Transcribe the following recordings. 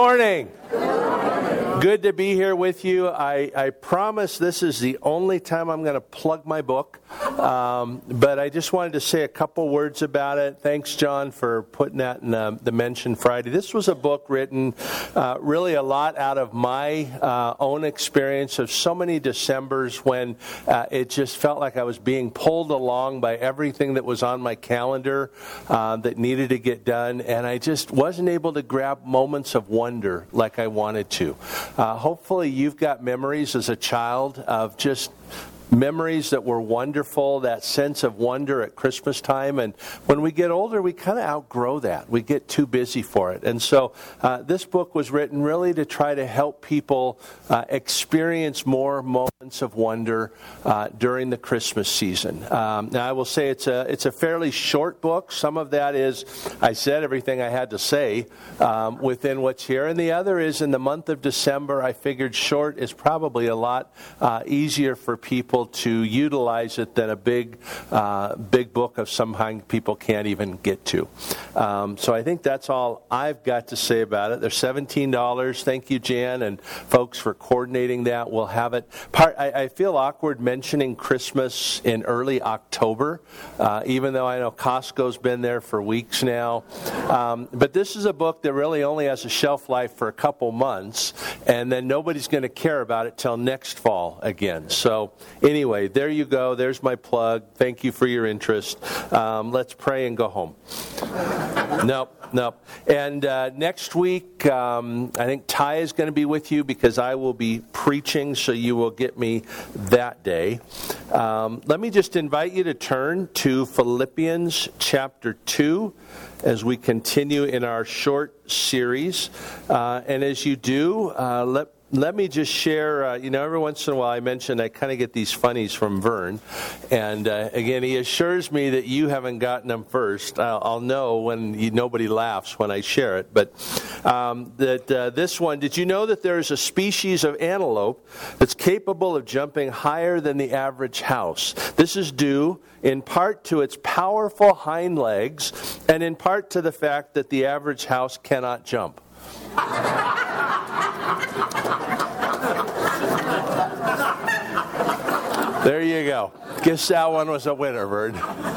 Morning. Good to be here with you. I promise this is the only time I'm going to plug my book, but I just wanted to say a couple words about it. Thanks, John, for putting that in the Mention Friday. This was a book written really a lot out of my own experience of so many Decembers when it just felt like I was being pulled along by everything that was on my calendar that needed to get done, and I just wasn't able to grab moments of wonder like I wanted to. Hopefully you've got memories as a child of just memories that were wonderful, that sense of wonder at Christmas time. And when we get older, we kind of outgrow that. We get too busy for it. And so this book was written really to try to help people experience more moments of wonder during the Christmas season. Now, I will say it's a fairly short book. Some of that is, I said everything I had to say within what's here. And the other is in the month of December, I figured short is probably a lot easier for people to utilize it than a big book of some kind people can't even get to. So I think that's all I've got to say about it. They're $17. Thank you, Jan, and folks for coordinating that. We'll have it. I feel awkward mentioning Christmas in early October, even though I know Costco's been there for weeks now. But this is a book that really only has a shelf life for a couple months, and then nobody's going to care about it till next fall again. So anyway, there you go. There's my plug. Thank you for your interest. Let's pray and go home. Nope. And next week, I think Ty is going to be with you because I will be preaching, so you will get me that day. Let me just invite you to turn to Philippians chapter 2 as we continue in our short series. And as you do, let me just share, every once in a while I mention I kind of get these funnies from Vern. And again, he assures me that you haven't gotten them first. I'll know when nobody laughs when I share it. But this one, did you know that there is a species of antelope that's capable of jumping higher than the average house? This is due in part to its powerful hind legs and in part to the fact that the average house cannot jump. There you go. Guess that one was a winner, Vern.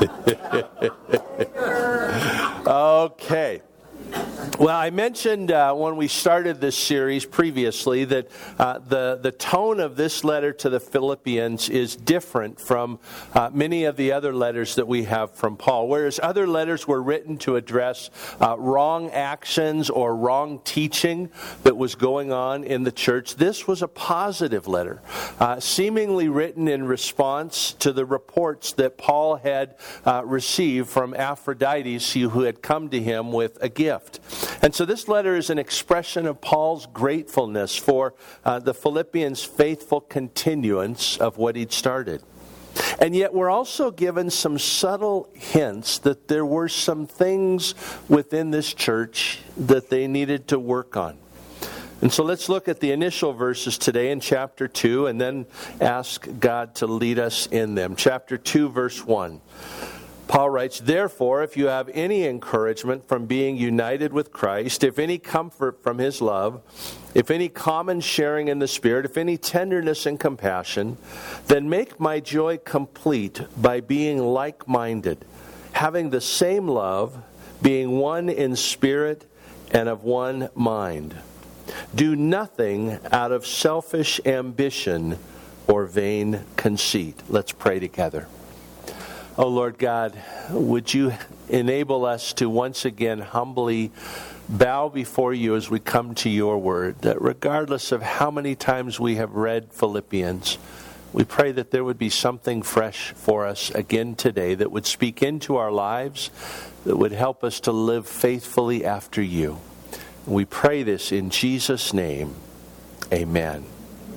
Okay. Well, I mentioned when we started this series previously that the tone of this letter to the Philippians is different from many of the other letters that we have from Paul. Whereas other letters were written to address wrong actions or wrong teaching that was going on in the church, this was a positive letter, seemingly written in response to the reports that Paul had received from Aphrodite, who had come to him with a gift. And so this letter is an expression of Paul's gratefulness for the Philippians' faithful continuance of what he'd started. And yet we're also given some subtle hints that there were some things within this church that they needed to work on. And so let's look at the initial verses today in chapter 2 and then ask God to lead us in them. Chapter 2, verse 1. Paul writes, "Therefore, if you have any encouragement from being united with Christ, if any comfort from his love, if any common sharing in the Spirit, if any tenderness and compassion, then make my joy complete by being like-minded, having the same love, being one in spirit and of one mind. Do nothing out of selfish ambition or vain conceit." Let's pray together. Oh, Lord God, would you enable us to once again humbly bow before you as we come to your word, that regardless of how many times we have read Philippians, we pray that there would be something fresh for us again today that would speak into our lives, that would help us to live faithfully after you. We pray this in Jesus' name. Amen.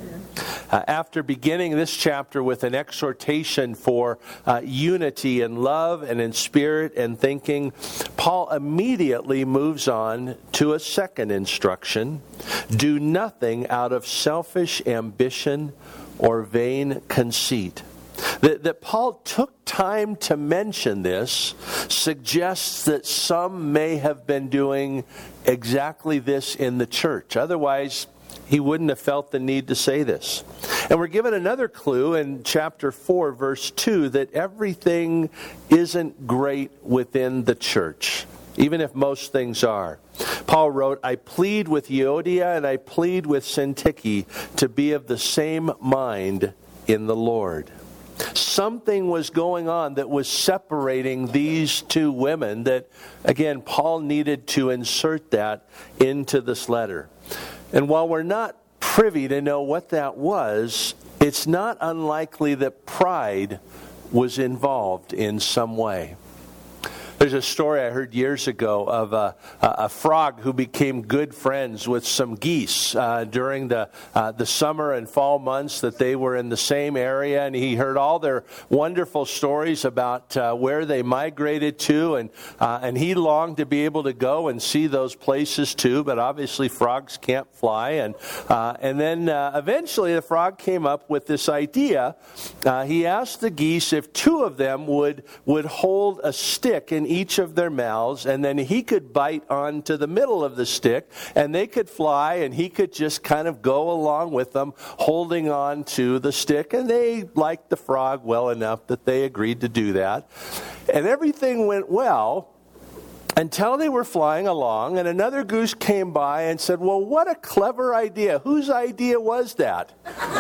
After beginning this chapter with an exhortation for unity in love and in spirit and thinking, Paul immediately moves on to a second instruction: do nothing out of selfish ambition or vain conceit. That Paul took time to mention this suggests that some may have been doing exactly this in the church. Otherwise, he wouldn't have felt the need to say this. And we're given another clue in chapter 4, verse 2, that everything isn't great within the church, even if most things are. Paul wrote, I plead with Euodia and I plead with Syntyche to be of the same mind in the Lord. Something was going on that was separating these two women that, again, Paul needed to insert that into this letter. And while we're not privy to know what that was, it's not unlikely that pride was involved in some way. There's a story I heard years ago of a frog who became good friends with some geese during the summer and fall months that they were in the same area, and he heard all their wonderful stories about where they migrated to, and he longed to be able to go and see those places too. But obviously, frogs can't fly, and then eventually the frog came up with this idea. He asked the geese if two of them would hold a stick in each of their mouths, and then he could bite onto the middle of the stick, and they could fly, and he could just kind of go along with them, holding on to the stick. And they liked the frog well enough that they agreed to do that. And everything went well until they were flying along, and another goose came by and said, well, what a clever idea. Whose idea was that?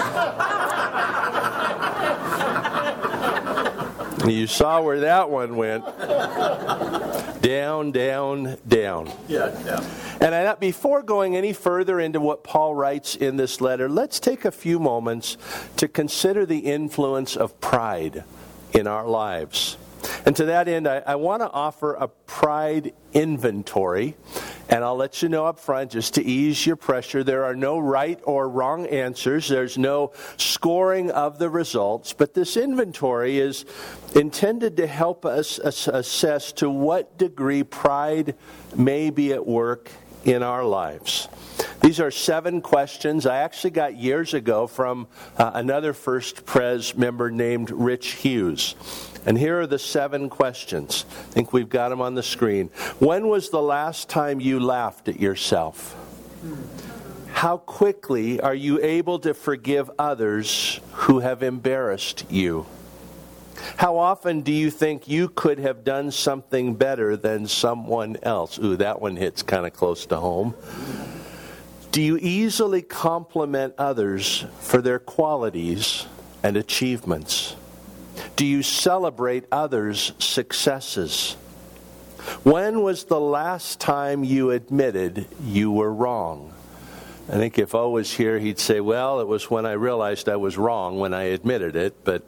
You saw where that one went. Down, down, down. Yeah. And before going any further into what Paul writes in this letter, let's take a few moments to consider the influence of pride in our lives. And to that end, I want to offer a pride inventory. And I'll let you know up front, just to ease your pressure, there are no right or wrong answers. There's no scoring of the results. But this inventory is intended to help us assess to what degree pride may be at work in our lives. These are 7 questions I actually got years ago from another First Pres member named Rich Hughes. And here are the 7 questions. I think we've got them on the screen. When was the last time you laughed at yourself? How quickly are you able to forgive others who have embarrassed you? How often do you think you could have done something better than someone else? Ooh, that one hits kind of close to home. Do you easily compliment others for their qualities and achievements? Do you celebrate others' successes? When was the last time you admitted you were wrong? I think if O was here, he'd say, well, it was when I realized I was wrong when I admitted it. But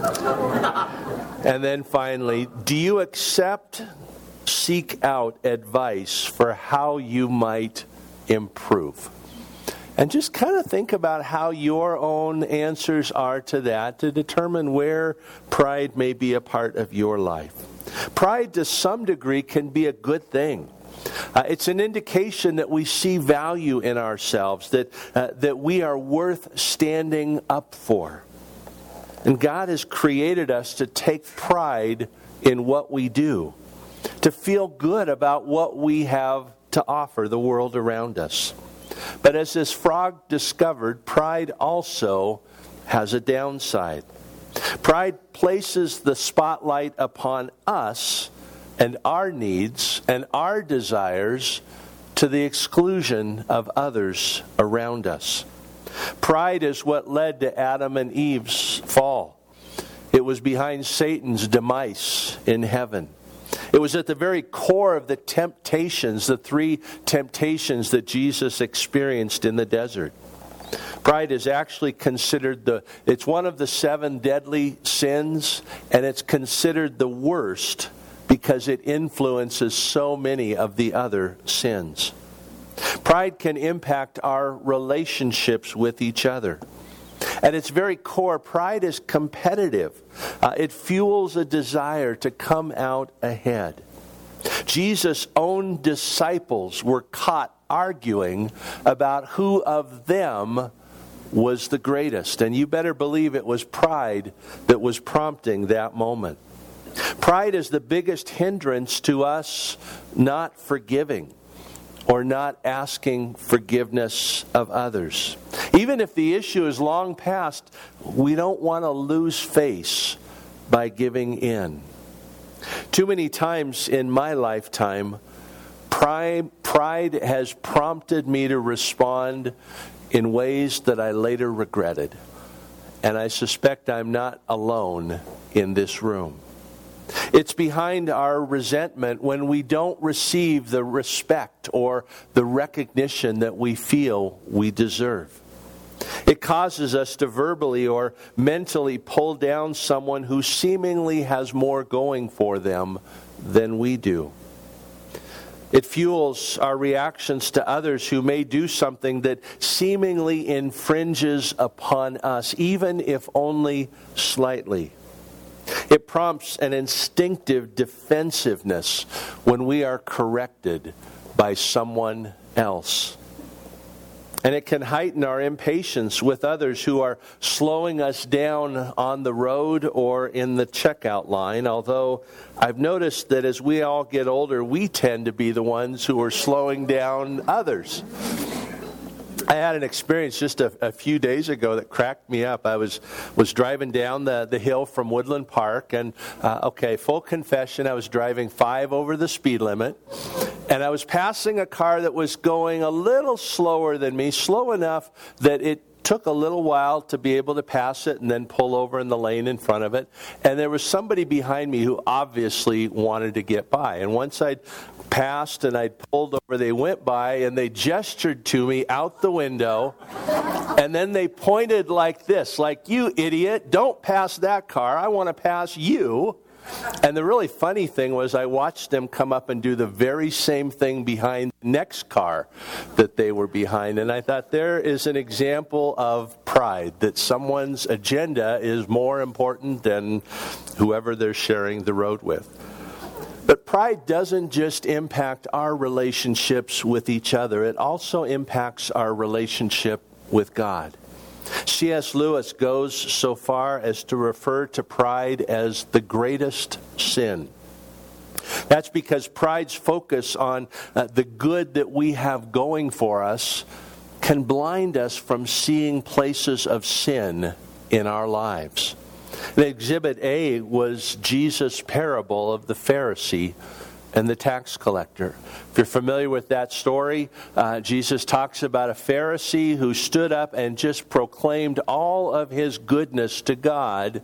and then finally, do you seek out advice for how you might improve? And just kind of think about how your own answers are to that to determine where pride may be a part of your life. Pride, to some degree, can be a good thing. It's an indication that we see value in ourselves, that we are worth standing up for. And God has created us to take pride in what we do, to feel good about what we have to offer the world around us. But as this frog discovered, pride also has a downside. Pride places the spotlight upon us and our needs and our desires to the exclusion of others around us. Pride is what led to Adam and Eve's fall. It was behind Satan's demise in heaven. It was at the very core of the temptations, the 3 temptations that Jesus experienced in the desert. Pride is actually considered it's one of the 7 deadly sins, and it's considered the worst because it influences so many of the other sins. Pride can impact our relationships with each other. At its very core, pride is competitive. It fuels a desire to come out ahead. Jesus' own disciples were caught arguing about who of them was the greatest. And you better believe it was pride that was prompting that moment. Pride is the biggest hindrance to us not forgiving or not asking forgiveness of others. Even if the issue is long past, we don't want to lose face by giving in. Too many times in my lifetime, pride has prompted me to respond in ways that I later regretted. And I suspect I'm not alone in this room. It's behind our resentment when we don't receive the respect or the recognition that we feel we deserve. It causes us to verbally or mentally pull down someone who seemingly has more going for them than we do. It fuels our reactions to others who may do something that seemingly infringes upon us, even if only slightly. It prompts an instinctive defensiveness when we are corrected by someone else. And it can heighten our impatience with others who are slowing us down on the road or in the checkout line, although I've noticed that as we all get older, we tend to be the ones who are slowing down others. I had an experience just a few days ago that cracked me up. I was driving down the hill from Woodland Park, and full confession, I was driving 5 over the speed limit, and I was passing a car that was going a little slower than me, slow enough that it took a little while to be able to pass it and then pull over in the lane in front of it. And there was somebody behind me who obviously wanted to get by. And once I'd passed and I'd pulled over, they went by and they gestured to me out the window. And then they pointed like this, like, "You idiot, don't pass that car. I want to pass you." And the really funny thing was I watched them come up and do the very same thing behind the next car that they were behind. And I thought, there is an example of pride, that someone's agenda is more important than whoever they're sharing the road with. But pride doesn't just impact our relationships with each other. It also impacts our relationship with God. C.S. Lewis goes so far as to refer to pride as the greatest sin. That's because pride's focus on the good that we have going for us can blind us from seeing places of sin in our lives. And Exhibit A was Jesus' parable of the Pharisee and the tax collector. If you're familiar with that story, Jesus talks about a Pharisee who stood up and just proclaimed all of his goodness to God,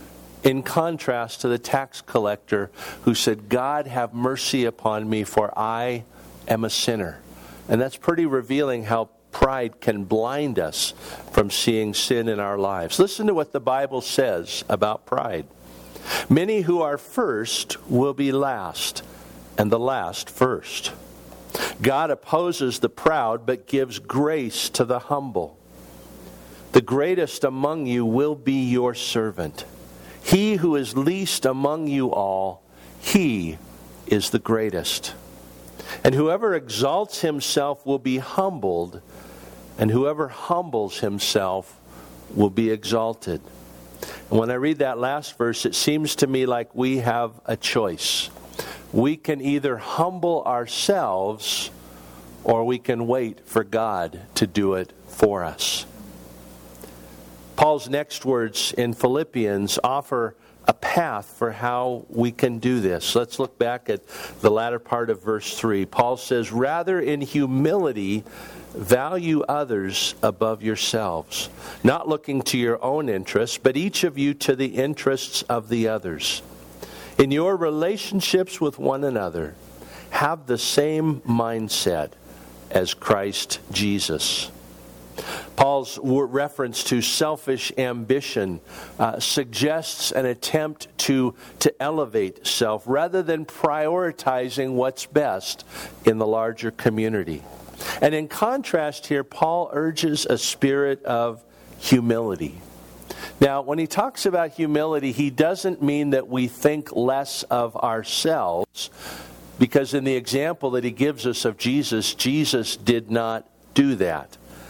in contrast to the tax collector who said, "God, have mercy upon me, for I am a sinner." And that's pretty revealing how pride can blind us from seeing sin in our lives. Listen to what the Bible says about pride. "Many who are first will be last, and the last first. God opposes the proud, but gives grace to the humble. The greatest among you will be your servant. He who is least among you all, he is the greatest. And whoever exalts himself will be humbled, and whoever humbles himself will be exalted." And when I read that last verse, it seems to me like we have a choice. We can either humble ourselves, or we can wait for God to do it for us. Paul's next words in Philippians offer a path for how we can do this. Let's look back at the latter part of verse 3. Paul says, "Rather in humility value others above yourselves, not looking to your own interests, but each of you to the interests of the others. In your relationships with one another, have the same mindset as Christ Jesus." Paul's reference to selfish ambition suggests an attempt to elevate self rather than prioritizing what's best in the larger community. And in contrast here, Paul urges a spirit of humility. Now, when he talks about humility, he doesn't mean that we think less of ourselves, because in the example that he gives us of Jesus, Jesus did not do that.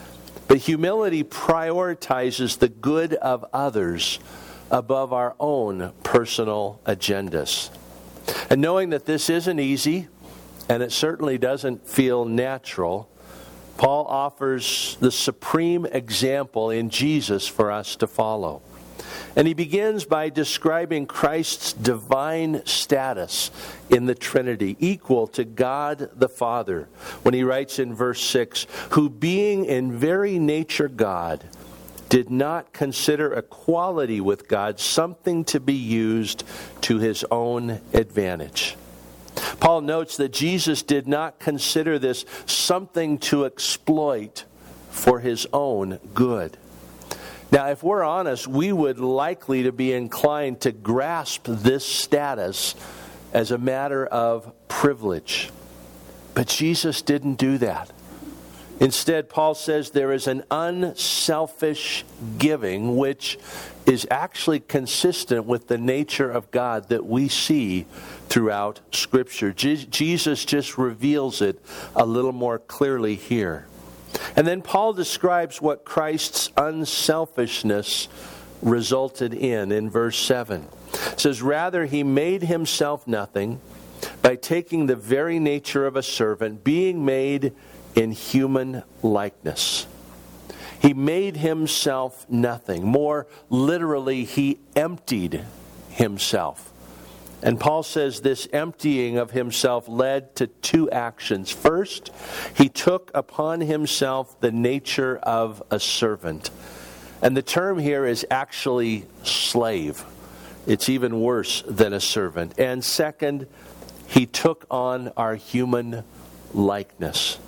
But humility prioritizes the good of others above our own personal agendas. And knowing that this isn't easy, and it certainly doesn't feel natural, Paul offers the supreme example in Jesus for us to follow. And he begins by describing Christ's divine status in the Trinity, equal to God the Father, when he writes in verse 6, who being in very nature God, did not consider equality with God something to be used to his own advantage. Paul notes that Jesus did not consider this something to exploit for his own good. Now, if we're honest, we would likely to be inclined to grasp this status as a matter of privilege. But Jesus didn't do that. Instead, Paul says there is an unselfish giving, which is actually consistent with the nature of God that we see throughout Scripture. Jesus just reveals it a little more clearly here. And then Paul describes what Christ's unselfishness resulted in verse 7. It says, rather he made himself nothing by taking the very nature of a servant, being made in human likeness. He made himself nothing. More literally, he emptied himself. And Paul says this emptying of himself led to two actions. First, he took upon himself the nature of a servant. And the term here is actually slave. It's even worse than a servant. And second, he took on our human likeness.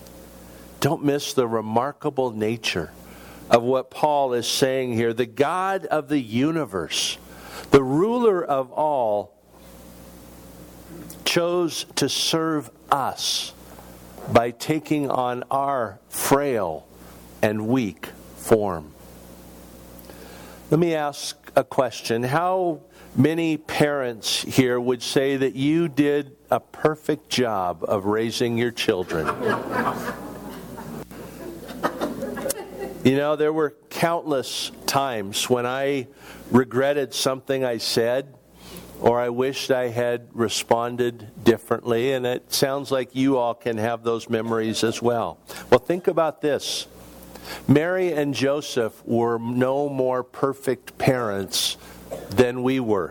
Don't miss the remarkable nature of what Paul is saying here. The God of the universe, the ruler of all, chose to serve us by taking on our frail and weak form. Let me ask a question. How many parents here would say that you did a perfect job of raising your children? You know, there were countless times when I regretted something I said, or I wished I had responded differently, and it sounds like you all can have those memories as well. Well, think about this. Mary and Joseph were no more perfect parents than we were.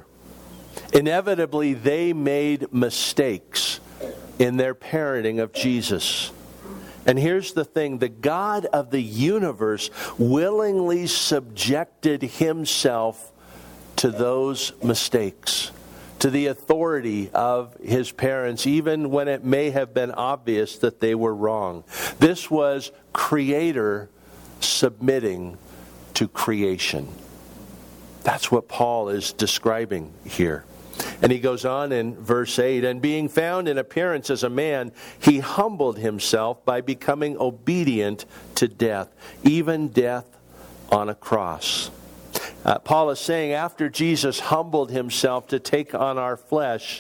Inevitably, they made mistakes in their parenting of Jesus. And here's the thing, the God of the universe willingly subjected himself to those mistakes, to the authority of his parents, even when it may have been obvious that they were wrong. This was Creator submitting to creation. That's what Paul is describing here. And he goes on in verse 8, and being found in appearance as a man, he humbled himself by becoming obedient to death, even death on a cross. Paul is saying after Jesus humbled himself to take on our flesh,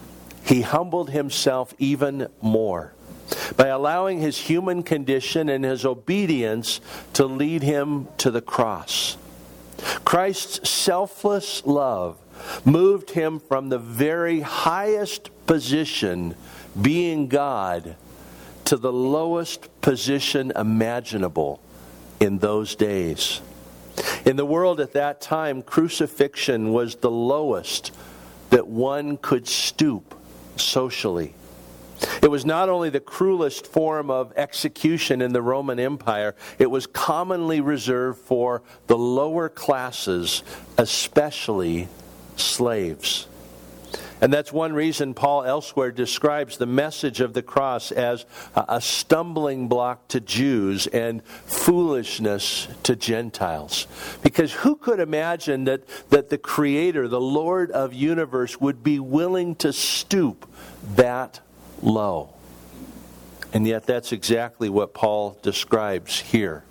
he humbled himself even more by allowing his human condition and his obedience to lead him to the cross. Christ's selfless love moved him from the very highest position, being God, to the lowest position imaginable in those days. In the world at that time, crucifixion was the lowest that one could stoop socially. It was not only the cruelest form of execution in the Roman Empire, it was commonly reserved for the lower classes, especially slaves. And that's one reason Paul elsewhere describes the message of the cross as a stumbling block to Jews and foolishness to Gentiles. Because who could imagine that the Creator, the Lord of universe, would be willing to stoop that low? And yet that's exactly what Paul describes here.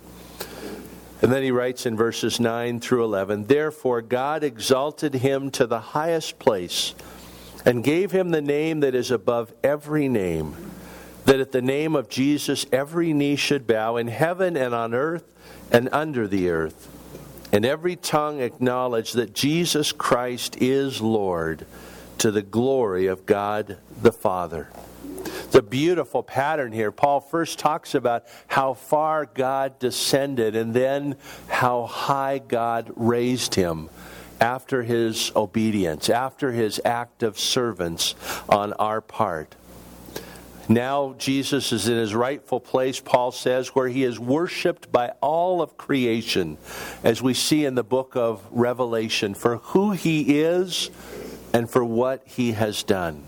And then he writes in verses 9 through 11, therefore God exalted him to the highest place and gave him the name that is above every name, that at the name of Jesus every knee should bow in heaven and on earth and under the earth, and every tongue acknowledge that Jesus Christ is Lord, to the glory of God the Father. The beautiful pattern here. Paul first talks about how far God descended and then how high God raised him after his obedience, after his act of servants on our part. Now Jesus is in his rightful place, Paul says, where he is worshipped by all of creation, as we see in the book of Revelation, for who he is and for what he has done.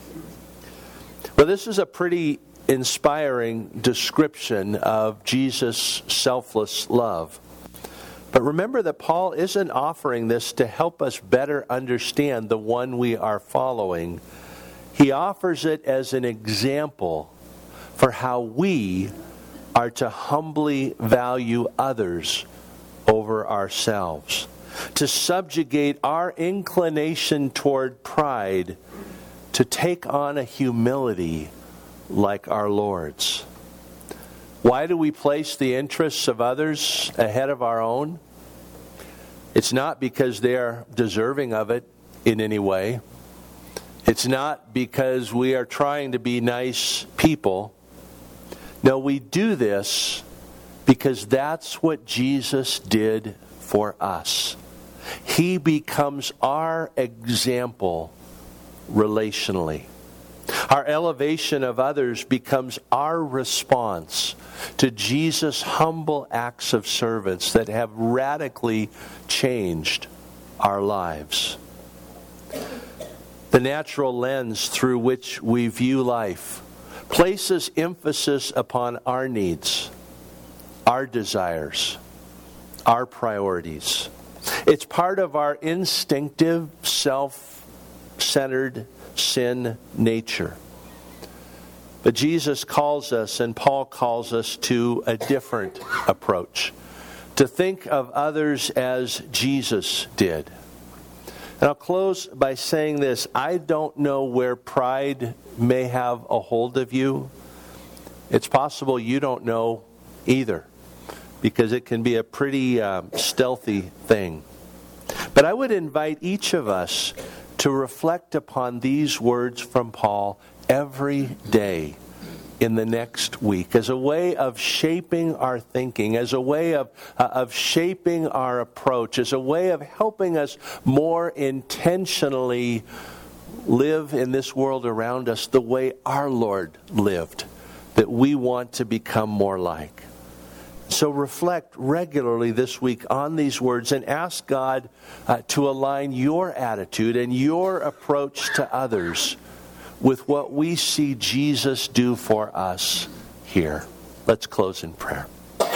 Well, this is a pretty inspiring description of Jesus' selfless love. But remember that Paul isn't offering this to help us better understand the one we are following. He offers it as an example for how we are to humbly value others over ourselves, to subjugate our inclination toward pride, to take on a humility like our Lord's. Why do we place the interests of others ahead of our own? It's not because they are deserving of it in any way. It's not because we are trying to be nice people. No, we do this because that's what Jesus did for us. He becomes our example relationally. Our elevation of others becomes our response to Jesus' humble acts of service that have radically changed our lives. The natural lens through which we view life places emphasis upon our needs, our desires, our priorities. It's part of our instinctive, self-centered sin nature. But Jesus calls us, and Paul calls us, to a different approach. To think of others as Jesus did. And I'll close by saying this. I don't know where pride may have a hold of you. It's possible you don't know either, because it can be a pretty stealthy thing. But I would invite each of us to reflect upon these words from Paul every day in the next week as a way of shaping our thinking, as a way of shaping our approach, as a way of helping us more intentionally live in this world around us the way our Lord lived, that we want to become more like. So reflect regularly this week on these words and ask God to align your attitude and your approach to others with what we see Jesus do for us here. Let's close in prayer.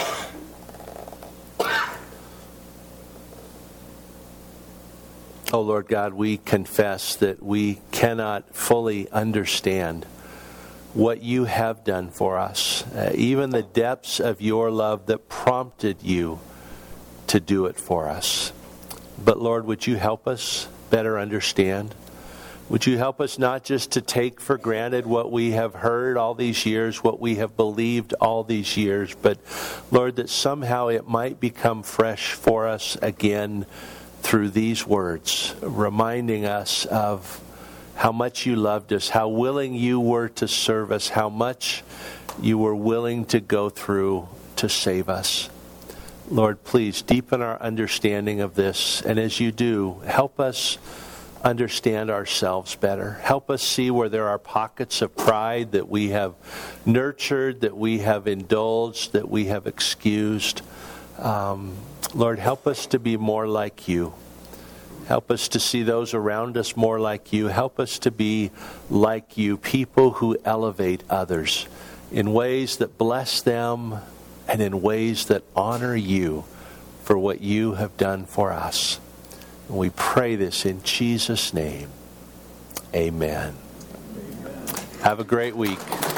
Oh Lord God, we confess that we cannot fully understand what you have done for us, even the depths of your love that prompted you to do it for us. But Lord, would you help us better understand? Would you help us not just to take for granted what we have heard all these years, what we have believed all these years, but Lord, that somehow it might become fresh for us again through these words, reminding us of how much you loved us, how willing you were to serve us, how much you were willing to go through to save us. Lord, please deepen our understanding of this. And as you do, help us understand ourselves better. Help us see where there are pockets of pride that we have nurtured, that we have indulged, that we have excused. Lord, help us to be more like you. Help us to see those around us more like you. Help us to be like you, people who elevate others in ways that bless them and in ways that honor you for what you have done for us. And we pray this in Jesus' name. Amen. Have a great week.